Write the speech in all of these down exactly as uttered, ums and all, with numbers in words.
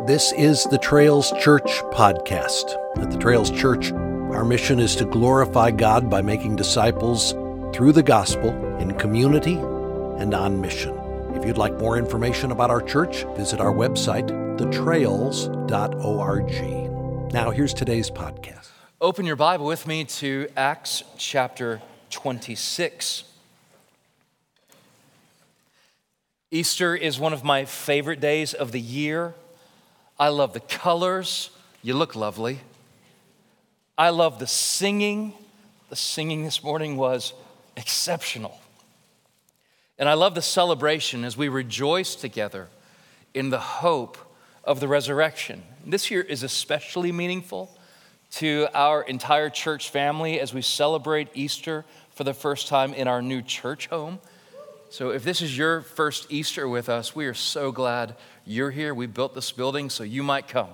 This is the Trails Church podcast. At the Trails Church, our mission is to glorify God by making disciples through the gospel in community and on mission. If you'd like more information about our church, visit our website, the trails dot org. Now, here's today's podcast. Open your Bible with me to Acts chapter twenty-six. Easter is one of my favorite days of the year. I love the colors. You look lovely. I love the singing. The singing this morning was exceptional. And I love the celebration as we rejoice together in the hope of the resurrection. This year is especially meaningful to our entire church family as we celebrate Easter for the first time in our new church home. So if this is your first Easter with us, we are so glad you're here. We built this building so you might come.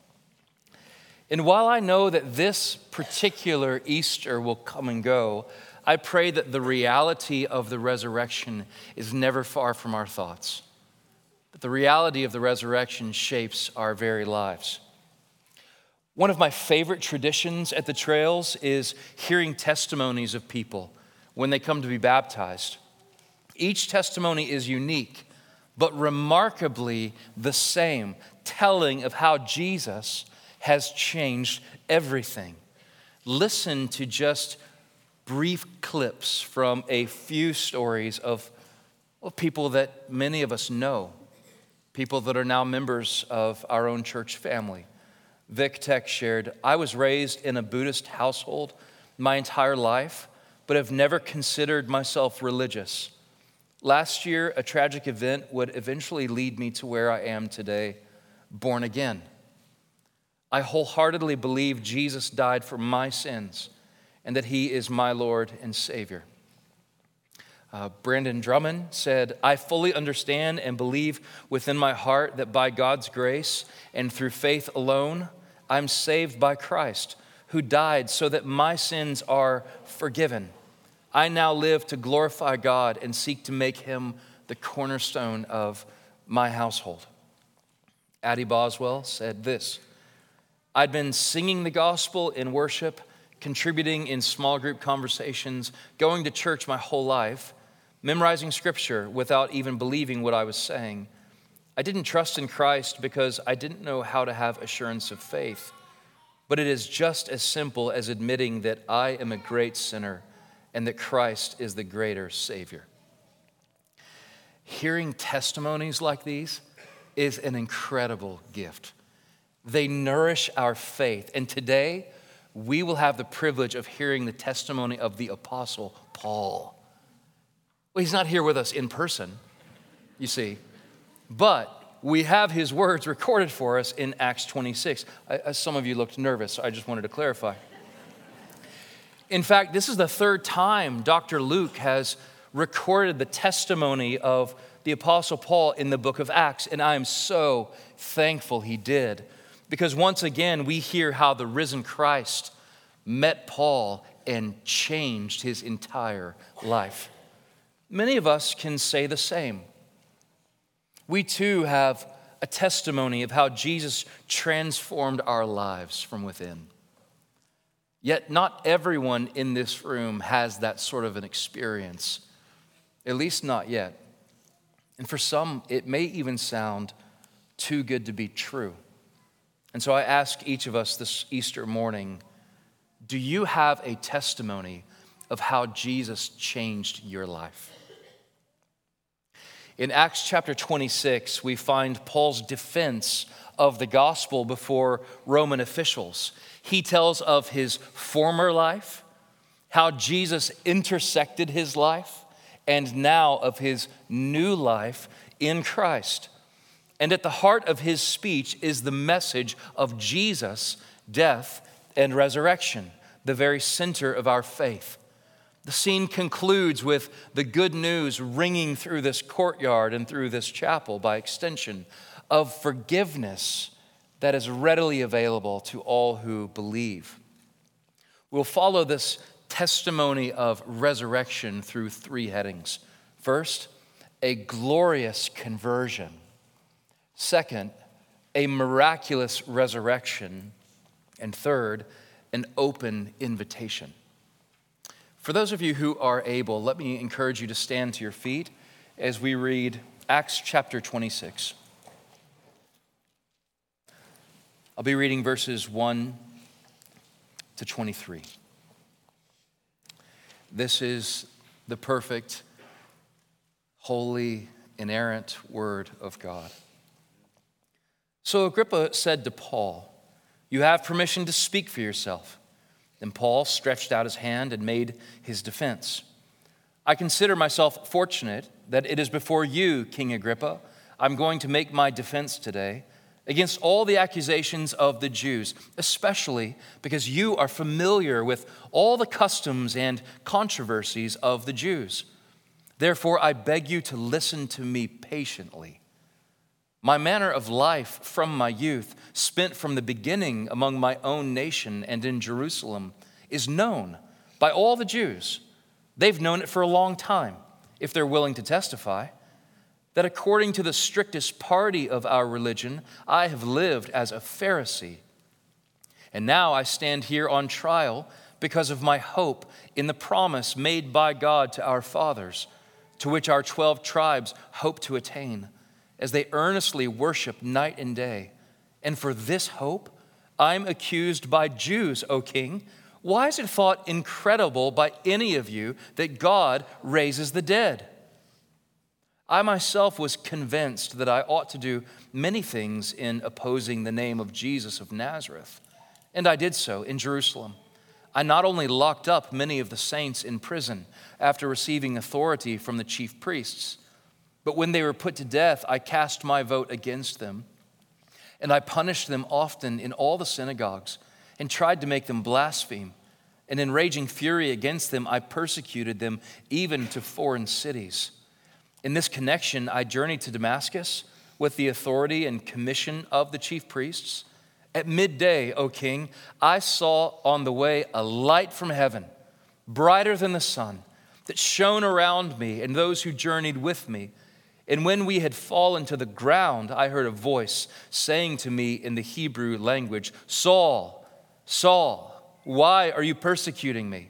And while I know that this particular Easter will come and go, I pray that the reality of the resurrection is never far from our thoughts. That the reality of the resurrection shapes our very lives. One of my favorite traditions at the Trails is hearing testimonies of people when they come to be baptized. Each testimony is unique, but remarkably the same, telling of how Jesus has changed everything. Listen to just brief clips from a few stories of, of people that many of us know, people that are now members of our own church family. Vic Tech shared, I was raised in a Buddhist household my entire life, but have never considered myself religious. Last year, a tragic event would eventually lead me to where I am today, born again. I wholeheartedly believe Jesus died for my sins and that he is my Lord and Savior. Uh, Brandon Drummond said, I fully understand and believe within my heart that by God's grace and through faith alone, I'm saved by Christ, who died so that my sins are forgiven. I now live to glorify God and seek to make him the cornerstone of my household. Addie Boswell said this, I'd been singing the gospel in worship, contributing in small group conversations, going to church my whole life, memorizing scripture without even believing what I was saying. I didn't trust in Christ because I didn't know how to have assurance of faith. But it is just as simple as admitting that I am a great sinner and that Christ is the greater Savior. Hearing testimonies like these is an incredible gift. They nourish our faith. And today, we will have the privilege of hearing the testimony of the Apostle Paul. Well, he's not here with us in person, you see, but we have his words recorded for us in Acts twenty-six. I, some of you looked nervous, so I just wanted to clarify. In fact, this is the third time Doctor Luke has recorded the testimony of the Apostle Paul in the book of Acts, and I am so thankful he did, because once again, we hear how the risen Christ met Paul and changed his entire life. Many of us can say the same. We too have a testimony of how Jesus transformed our lives from within. Yet not everyone in this room has that sort of an experience, at least not yet. And for some, it may even sound too good to be true. And so I ask each of us this Easter morning, do you have a testimony of how Jesus changed your life? In Acts chapter twenty-six, we find Paul's defense of the gospel before Roman officials. He tells of his former life, how Jesus intersected his life, and now of his new life in Christ. And at the heart of his speech is the message of Jesus' death and resurrection, the very center of our faith. The scene concludes with the good news ringing through this courtyard and through this chapel by extension of forgiveness that is readily available to all who believe. We'll follow this testimony of resurrection through three headings. First, a glorious conversion. Second, a miraculous resurrection, and third, an open invitation. For those of you who are able, let me encourage you to stand to your feet as we read Acts chapter twenty-six. I'll be reading verses one to twenty-three. This is the perfect, holy, inerrant word of God. So Agrippa said to Paul, "You have permission to speak for yourself." Then Paul stretched out his hand and made his defense. "I consider myself fortunate that it is before you, King Agrippa, I'm going to make my defense today against all the accusations of the Jews, especially because you are familiar with all the customs and controversies of the Jews. Therefore, I beg you to listen to me patiently. My manner of life from my youth, spent from the beginning among my own nation and in Jerusalem, is known by all the Jews. They've known it for a long time, if they're willing to testify, that according to the strictest party of our religion, I have lived as a Pharisee. And now I stand here on trial because of my hope in the promise made by God to our fathers, to which our twelve tribes hope to attain, as they earnestly worship night and day. And for this hope, I'm accused by Jews, O king. Why is it thought incredible by any of you that God raises the dead? I myself was convinced that I ought to do many things in opposing the name of Jesus of Nazareth, and I did so in Jerusalem. I not only locked up many of the saints in prison after receiving authority from the chief priests, but when they were put to death, I cast my vote against them, and I punished them often in all the synagogues and tried to make them blaspheme. And in raging fury against them, I persecuted them even to foreign cities. In this connection, I journeyed to Damascus with the authority and commission of the chief priests. At midday, O king, I saw on the way a light from heaven, brighter than the sun, that shone around me and those who journeyed with me. And when we had fallen to the ground, I heard a voice saying to me in the Hebrew language, "Saul, Saul, why are you persecuting me?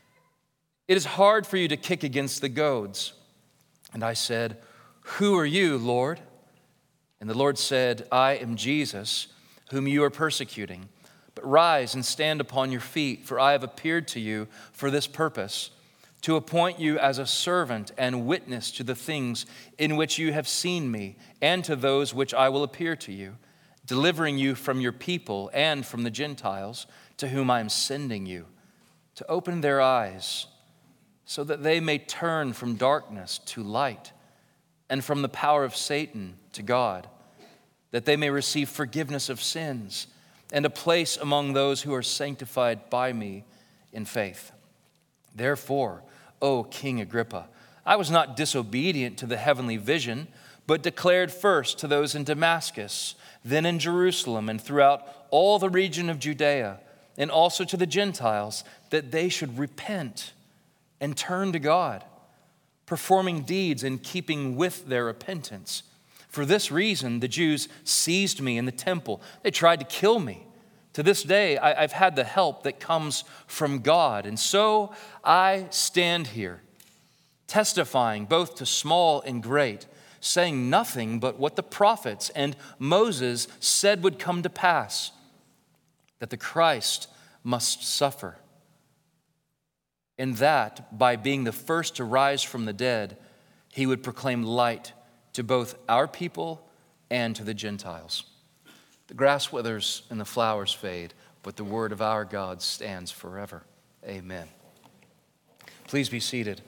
It is hard for you to kick against the goads." And I said, "Who are you, Lord?" And the Lord said, "I am Jesus, whom you are persecuting. But rise and stand upon your feet, for I have appeared to you for this purpose, to appoint you as a servant and witness to the things in which you have seen me, and to those which I will appear to you, delivering you from your people and from the Gentiles, to whom I am sending you, to open their eyes, so that they may turn from darkness to light, and from the power of Satan to God, that they may receive forgiveness of sins and a place among those who are sanctified by me in faith. Therefore, O King Agrippa, I was not disobedient to the heavenly vision, but declared first to those in Damascus, then in Jerusalem, and throughout all the region of Judea, and also to the Gentiles, that they should repent and turn to God, performing deeds in keeping with their repentance. For this reason, the Jews seized me in the temple. They tried to kill me. To this day, I, I've had the help that comes from God. And so I stand here, testifying both to small and great, saying nothing but what the prophets and Moses said would come to pass, that the Christ must suffer, and that by being the first to rise from the dead, he would proclaim light to both our people and to the Gentiles. The grass withers and the flowers fade, but the word of our God stands forever. Amen. Please be seated.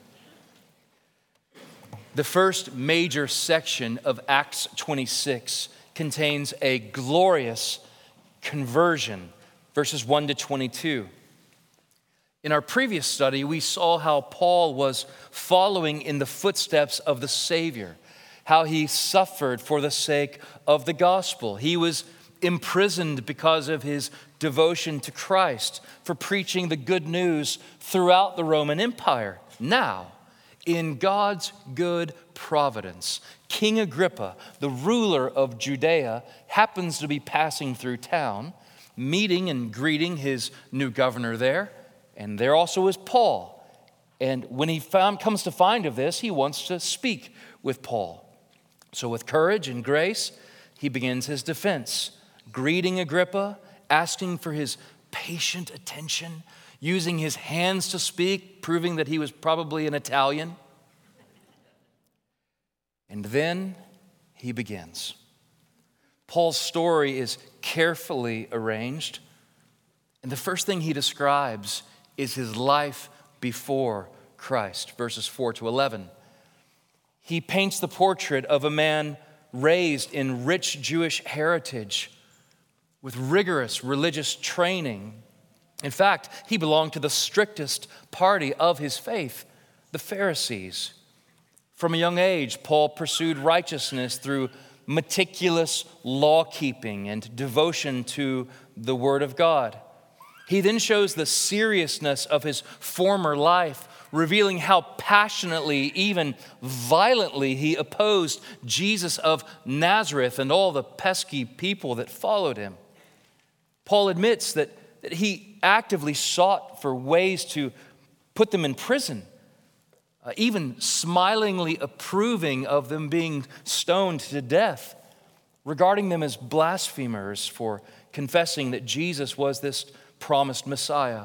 The first major section of Acts twenty-six contains a glorious conversion, verses one to twenty-two. In our previous study, we saw how Paul was following in the footsteps of the Savior, how he suffered for the sake of the gospel. He was imprisoned because of his devotion to Christ, for preaching the good news throughout the Roman Empire. Now, in God's good providence, King Agrippa, the ruler of Judea, happens to be passing through town, meeting and greeting his new governor there. And there also is Paul. And when he found, comes to find of this, he wants to speak with Paul. So with courage and grace, he begins his defense, greeting Agrippa, asking for his patient attention, using his hands to speak, proving that he was probably an Italian. And then he begins. Paul's story is carefully arranged. And the first thing he describes is his life before Christ, verses four to eleven. He paints the portrait of a man raised in rich Jewish heritage with rigorous religious training. In fact, he belonged to the strictest party of his faith, the Pharisees. From a young age, Paul pursued righteousness through meticulous law-keeping and devotion to the Word of God. He then shows the seriousness of his former life, revealing how passionately, even violently, he opposed Jesus of Nazareth and all the pesky people that followed him. Paul admits that, that he actively sought for ways to put them in prison, Uh, even smilingly approving of them being stoned to death, regarding them as blasphemers for confessing that Jesus was this promised Messiah.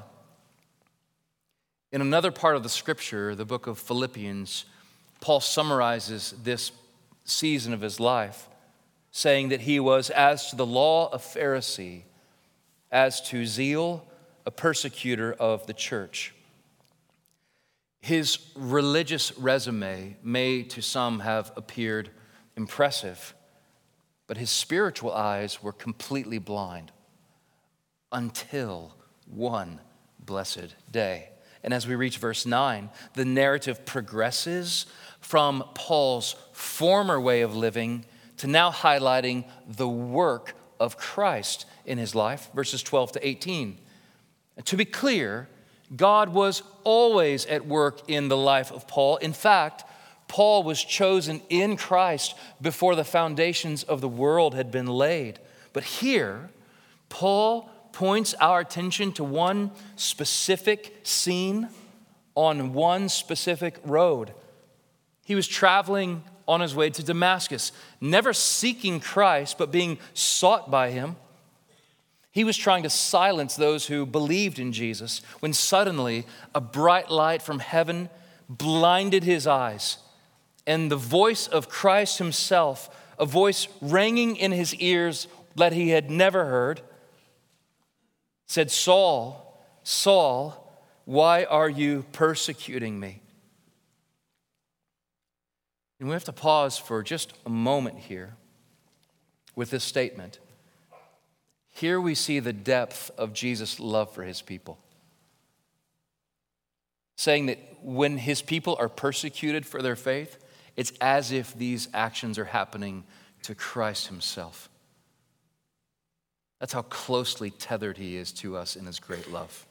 In another part of the scripture, the book of Philippians, Paul summarizes this season of his life, saying that he was, as to the law, a Pharisee, as to zeal, a persecutor of the church. His religious resume may to some have appeared impressive, but his spiritual eyes were completely blind until one blessed day. And as we reach verse nine, the narrative progresses from Paul's former way of living to now highlighting the work of Christ in his life, verses twelve to eighteen. And to be clear, God was always at work in the life of Paul. In fact, Paul was chosen in Christ before the foundations of the world had been laid. But here, Paul points our attention to one specific scene on one specific road. He was traveling on his way to Damascus, never seeking Christ, but being sought by him. He was trying to silence those who believed in Jesus when suddenly a bright light from heaven blinded his eyes, and the voice of Christ himself, a voice ringing in his ears that he had never heard, said, "Saul, Saul, why are you persecuting me?" And we have to pause for just a moment here with this statement. Here we see the depth of Jesus' love for his people, saying that when his people are persecuted for their faith, it's as if these actions are happening to Christ himself. That's how closely tethered he is to us in his great love.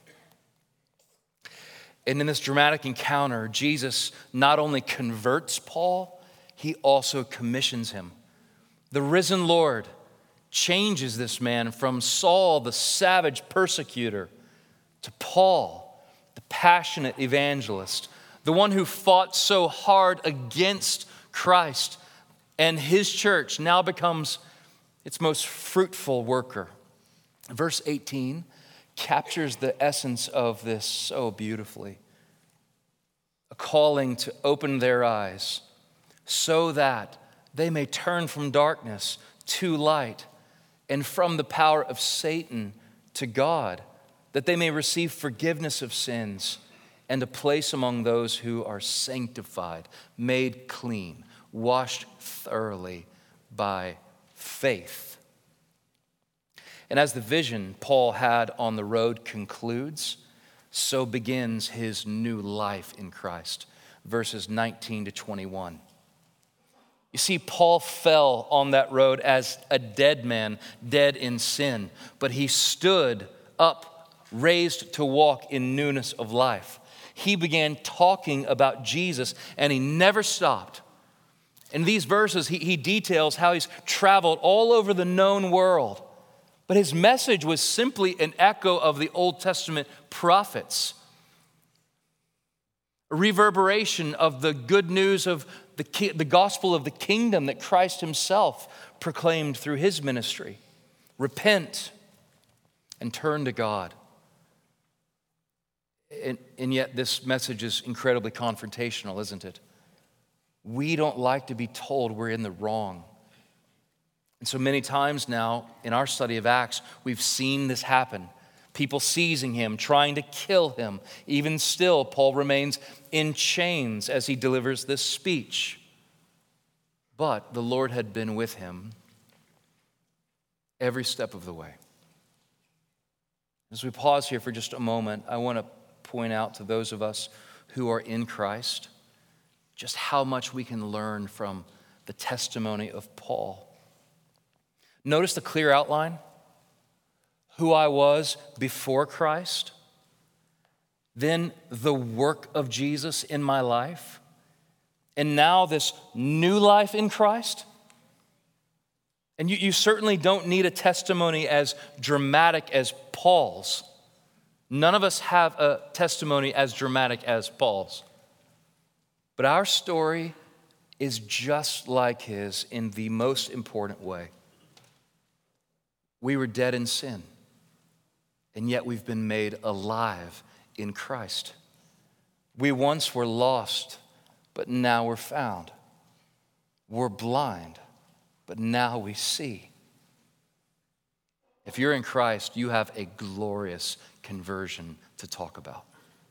And in this dramatic encounter, Jesus not only converts Paul, he also commissions him. The risen Lord changes this man from Saul, the savage persecutor, to Paul, the passionate evangelist, the one who fought so hard against Christ. And his church now becomes its most fruitful worker. Verse eighteen captures the essence of this so beautifully. A calling to open their eyes so that they may turn from darkness to light and from the power of Satan to God, that they may receive forgiveness of sins and a place among those who are sanctified, made clean, washed thoroughly by faith. And as the vision Paul had on the road concludes, so begins his new life in Christ. Verses nineteen to twenty-one. You see, Paul fell on that road as a dead man, dead in sin, but he stood up, raised to walk in newness of life. He began talking about Jesus, and he never stopped. In these verses, he, he details how he's traveled all over the known world. But his message was simply an echo of the Old Testament prophets, a reverberation of the good news of the, the gospel of the kingdom that Christ himself proclaimed through his ministry. Repent and turn to God. And, and yet this message is incredibly confrontational, isn't it? We don't like to be told we're in the wrong. And so many times now in our study of Acts, we've seen this happen. People seizing him, trying to kill him. Even still, Paul remains in chains as he delivers this speech. But the Lord had been with him every step of the way. As we pause here for just a moment, I want to point out to those of us who are in Christ just how much we can learn from the testimony of Paul. Notice the clear outline. Who I was before Christ, then the work of Jesus in my life, and now this new life in Christ. And you, you certainly don't need a testimony as dramatic as Paul's. None of us have a testimony as dramatic as Paul's. But our story is just like his in the most important way. We were dead in sin, and yet we've been made alive in Christ. We once were lost, but now we're found. We're blind, but now we see. If you're in Christ, you have a glorious conversion to talk about.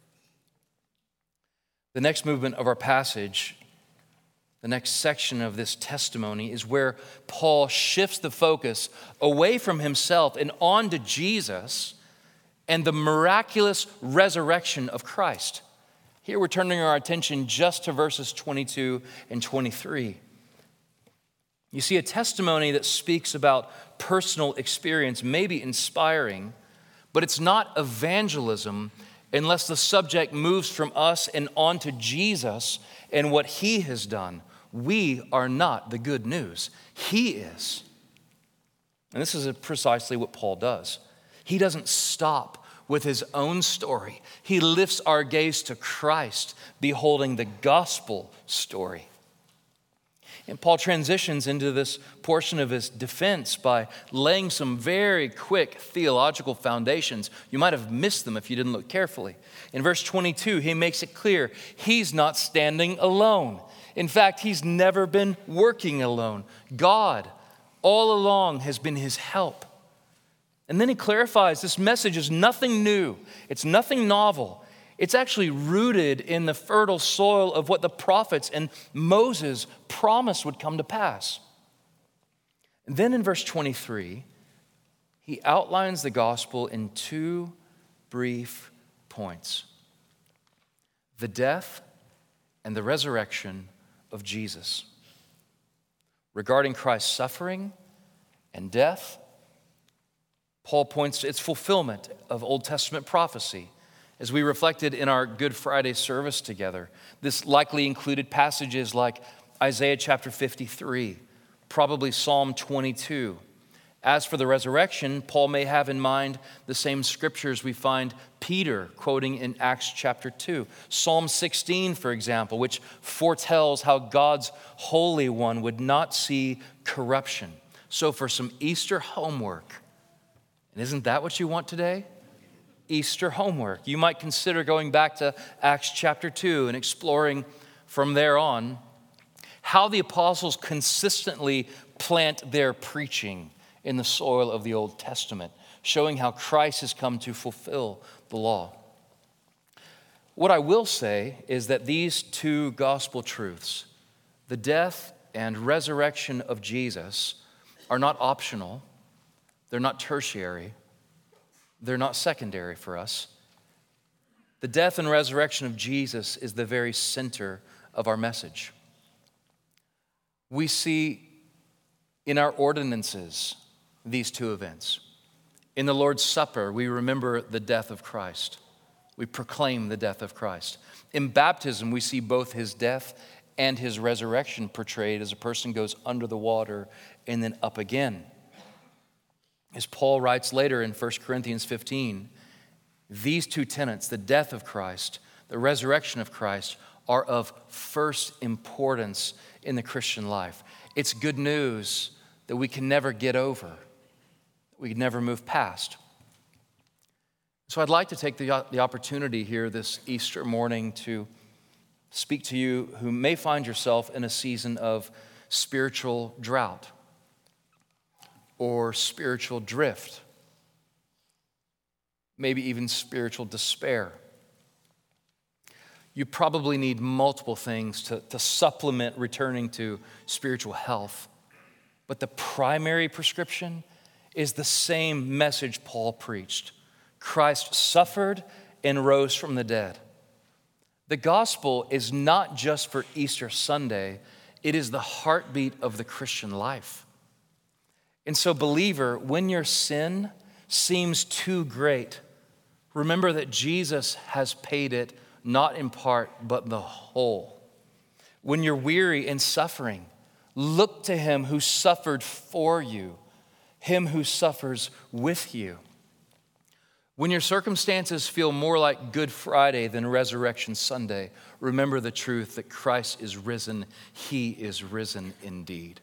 The next movement of our passage, the next section of this testimony, is where Paul shifts the focus away from himself and on to Jesus and the miraculous resurrection of Christ. Here we're turning our attention just to verses twenty-two and twenty-three. You see, a testimony that speaks about personal experience may be inspiring, but it's not evangelism unless the subject moves from us and on to Jesus and what he has done. We are not the good news. He is. And this is precisely what Paul does. He doesn't stop with his own story. He lifts our gaze to Christ, beholding the gospel story. And Paul transitions into this portion of his defense by laying some very quick theological foundations. You might have missed them if you didn't look carefully. In verse twenty-two, he makes it clear he's not standing alone. In fact, he's never been working alone. God, all along, has been his help. And then he clarifies this message is nothing new. It's nothing novel. It's actually rooted in the fertile soil of what the prophets and Moses promised would come to pass. And then in verse twenty-three, he outlines the gospel in two brief points: the death and the resurrection of Jesus. Regarding Christ's suffering and death, Paul points to its fulfillment of Old Testament prophecy. As we reflected in our Good Friday service together, this likely included passages like Isaiah chapter fifty-three, probably Psalm twenty-two. As for the resurrection, Paul may have in mind the same scriptures we find Peter quoting in Acts chapter two. Psalm sixteen, for example, which foretells how God's Holy One would not see corruption. So for some Easter homework, and isn't that what you want today? Easter homework. You might consider going back to Acts chapter two and exploring from there on how the apostles consistently plant their preaching in the soil of the Old Testament, showing how Christ has come to fulfill the law. What I will say is that these two gospel truths, the death and resurrection of Jesus, are not optional, they're not tertiary, they're not secondary for us. The death and resurrection of Jesus is the very center of our message. We see in our ordinances these two events. In the Lord's Supper, we remember the death of Christ. We proclaim the death of Christ. In baptism, we see both his death and his resurrection portrayed as a person goes under the water and then up again. As Paul writes later in First Corinthians fifteen, these two tenets, the death of Christ, the resurrection of Christ, are of first importance in the Christian life. It's good news that we can never get over, we can never move past. So I'd like to take the, the opportunity here this Easter morning to speak to you who may find yourself in a season of spiritual drought or spiritual drift, maybe even spiritual despair. You probably need multiple things to, to supplement returning to spiritual health. But the primary prescription is the same message Paul preached. Christ suffered and rose from the dead. The gospel is not just for Easter Sunday, it is the heartbeat of the Christian life. And so, believer, when your sin seems too great, remember that Jesus has paid it, not in part, but the whole. When you're weary and suffering, look to him who suffered for you, him who suffers with you. When your circumstances feel more like Good Friday than Resurrection Sunday, remember the truth that Christ is risen. He is risen indeed.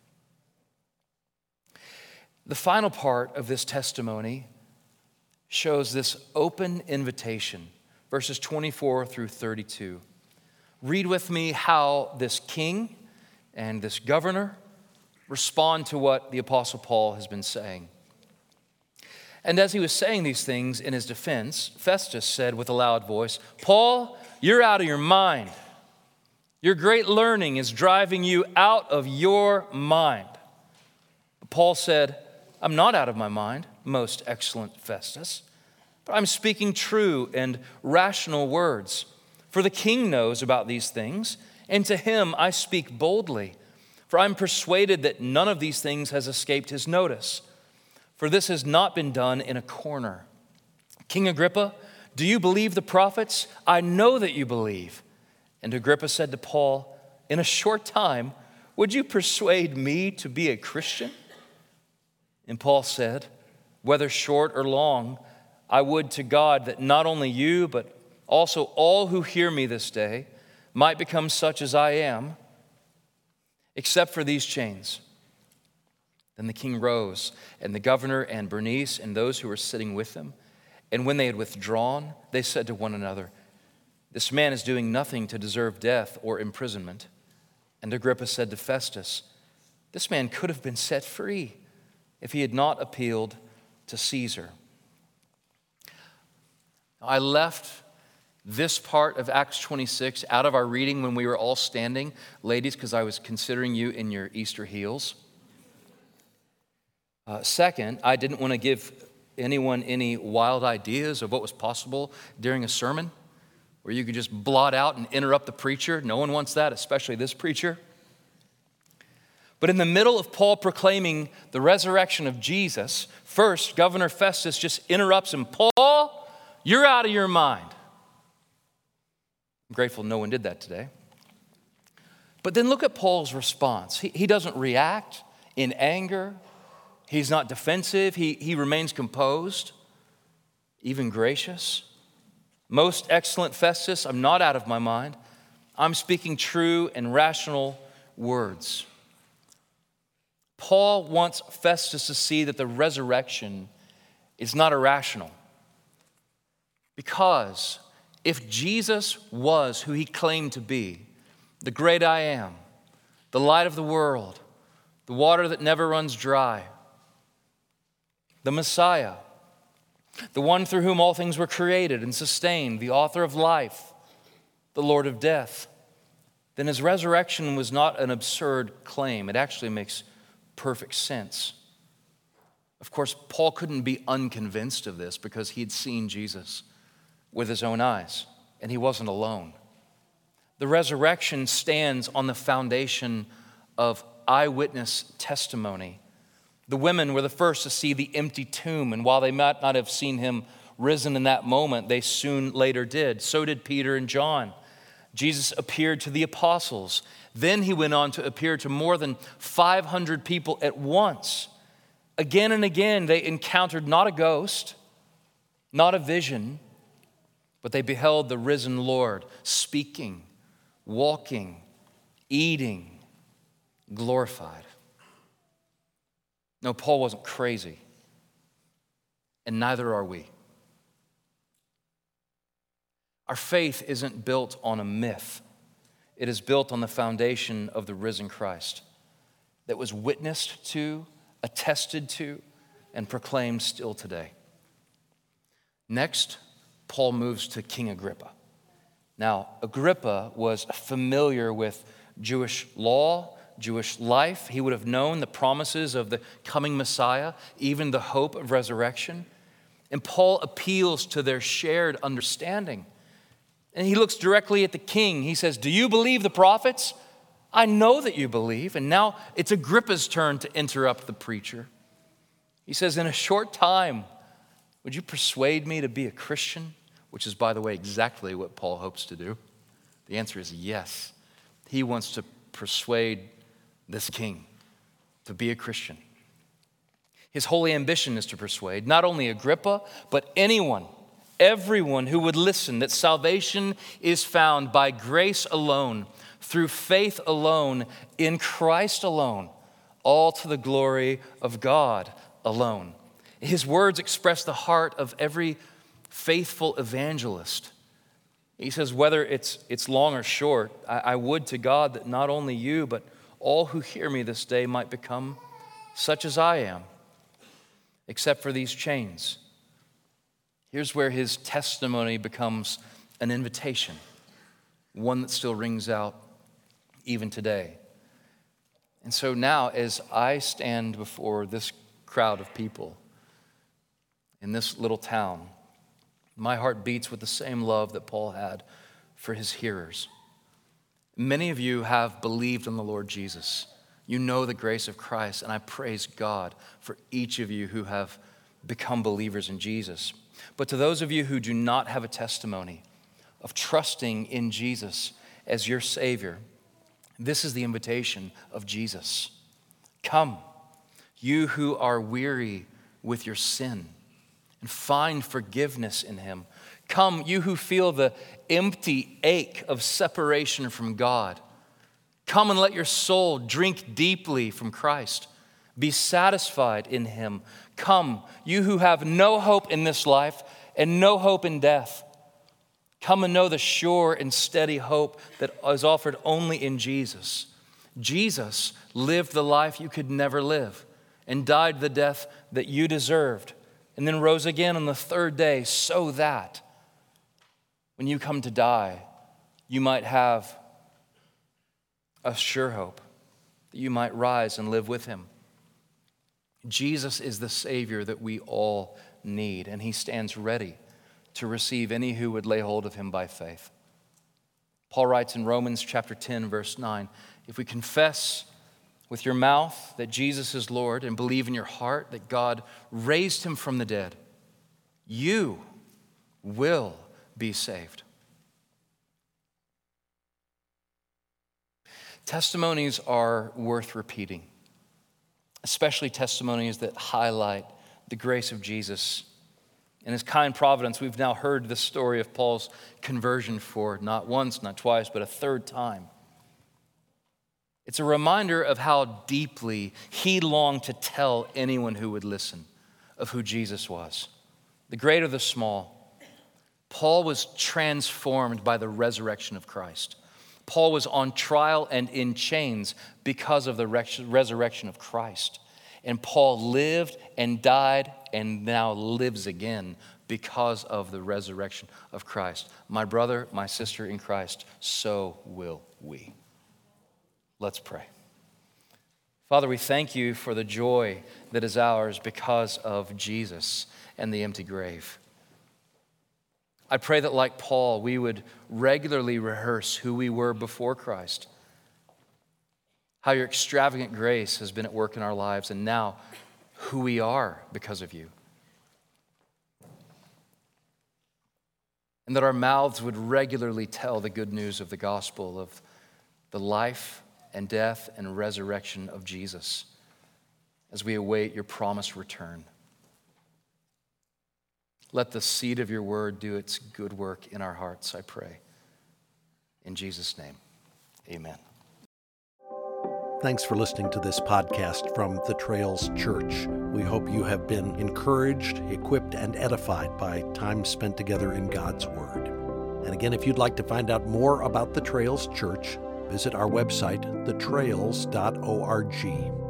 The final part of this testimony shows this open invitation, verses twenty-four through thirty-two. Read with me how this king and this governor respond to what the Apostle Paul has been saying. And as he was saying these things in his defense, Festus said with a loud voice, "Paul, you're out of your mind. Your great learning is driving you out of your mind." But Paul said, "I'm not out of my mind, most excellent Festus, but I'm speaking true and rational words. For the king knows about these things, and to him I speak boldly. For I'm persuaded that none of these things has escaped his notice. For this has not been done in a corner. King Agrippa, do you believe the prophets? I know that you believe." And Agrippa said to Paul, "In a short time, would you persuade me to be a Christian?" And Paul said, "Whether short or long, I would to God that not only you, but also all who hear me this day might become such as I am, except for these chains." Then the king rose, and the governor and Bernice and those who were sitting with them. And when they had withdrawn, they said to one another, "This man is doing nothing to deserve death or imprisonment." And Agrippa said to Festus, "This man could have been set free if he had not appealed to Caesar." I left this part of Acts twenty-six out of our reading when we were all standing, ladies, because I was considering you in your Easter heels. Uh, second, I didn't want to give anyone any wild ideas of what was possible during a sermon, where you could just blot out and interrupt the preacher. No one wants that, especially this preacher. But in the middle of Paul proclaiming the resurrection of Jesus, first, Governor Festus just interrupts him. "Paul, you're out of your mind." I'm grateful no one did that today. But then look at Paul's response. He, he doesn't react in anger. He's not defensive. He, he remains composed, even gracious. "Most excellent Festus, I'm not out of my mind. I'm speaking true and rational words." Paul wants Festus to see that the resurrection is not irrational. Because if Jesus was who he claimed to be, the great I am, the light of the world, the water that never runs dry, the Messiah, the one through whom all things were created and sustained, the author of life, the Lord of death, then his resurrection was not an absurd claim. It actually makes perfect sense. Of course, Paul couldn't be unconvinced of this because he had seen Jesus with his own eyes, and he wasn't alone. The resurrection stands on the foundation of eyewitness testimony. The women were the first to see the empty tomb, and while they might not have seen him risen in that moment, they soon later did. So did Peter and John. Jesus appeared to the apostles. Then he went on to appear to more than five hundred people at once. Again and again, they encountered not a ghost, not a vision, but they beheld the risen Lord speaking, walking, eating, glorified. No, Paul wasn't crazy, and neither are we. Our faith isn't built on a myth. It is built on the foundation of the risen Christ that was witnessed to, attested to, and proclaimed still today. Next, Paul moves to King Agrippa. Now, Agrippa was familiar with Jewish law, Jewish life. He would have known the promises of the coming Messiah, even the hope of resurrection. And Paul appeals to their shared understanding. And he looks directly at the king. He says, "Do you believe the prophets? I know that you believe." And now it's Agrippa's turn to interrupt the preacher. He says, "In a short time, would you persuade me to be a Christian?" Which is, by the way, exactly what Paul hopes to do. The answer is yes. He wants to persuade this king to be a Christian. His holy ambition is to persuade not only Agrippa, but anyone, everyone who would listen that salvation is found by grace alone, through faith alone, in Christ alone, all to the glory of God alone. His words express the heart of every faithful evangelist. He says, whether it's, it's long or short, I, I would to God that not only you, but all who hear me this day might become such as I am, except for these chains. Here's where his testimony becomes an invitation, one that still rings out even today. And so now, as I stand before this crowd of people in this little town, my heart beats with the same love that Paul had for his hearers. Many of you have believed in the Lord Jesus. You know the grace of Christ, and I praise God for each of you who have become believers in Jesus. But to those of you who do not have a testimony of trusting in Jesus as your Savior, this is the invitation of Jesus. Come, you who are weary with your sin, and find forgiveness in him. Come, you who feel the empty ache of separation from God. Come and let your soul drink deeply from Christ. Be satisfied in him. Come, you who have no hope in this life and no hope in death. Come and know the sure and steady hope that is offered only in Jesus. Jesus lived the life you could never live and died the death that you deserved, and then rose again on the third day so that when you come to die, you might have a sure hope that you might rise and live with him. Jesus is the Savior that we all need, and he stands ready to receive any who would lay hold of him by faith. Paul writes in Romans chapter ten, verse nine, if we confess with your mouth that Jesus is Lord and believe in your heart that God raised him from the dead, you will be saved. Testimonies are worth repeating, especially testimonies that highlight the grace of Jesus. In his kind providence, we've now heard the story of Paul's conversion for not once, not twice, but a third time. It's a reminder of how deeply he longed to tell anyone who would listen of who Jesus was, the great or the small. Paul was transformed by the resurrection of Christ. Paul was on trial and in chains because of the resurrection of Christ. And Paul lived and died and now lives again because of the resurrection of Christ. My brother, my sister in Christ, so will we. Let's pray. Father, we thank you for the joy that is ours because of Jesus and the empty grave. I pray that like Paul, we would regularly rehearse who we were before Christ, how your extravagant grace has been at work in our lives, and now who we are because of you. and that our mouths would regularly tell the good news of the gospel of the life and death and resurrection of Jesus as we await your promised return. Let the seed of your word do its good work in our hearts, I pray. In Jesus' name, amen. Thanks for listening to this podcast from The Trails Church. We hope you have been encouraged, equipped, and edified by time spent together in God's Word. And again, if you'd like to find out more about The Trails Church, visit our website, the trails dot org.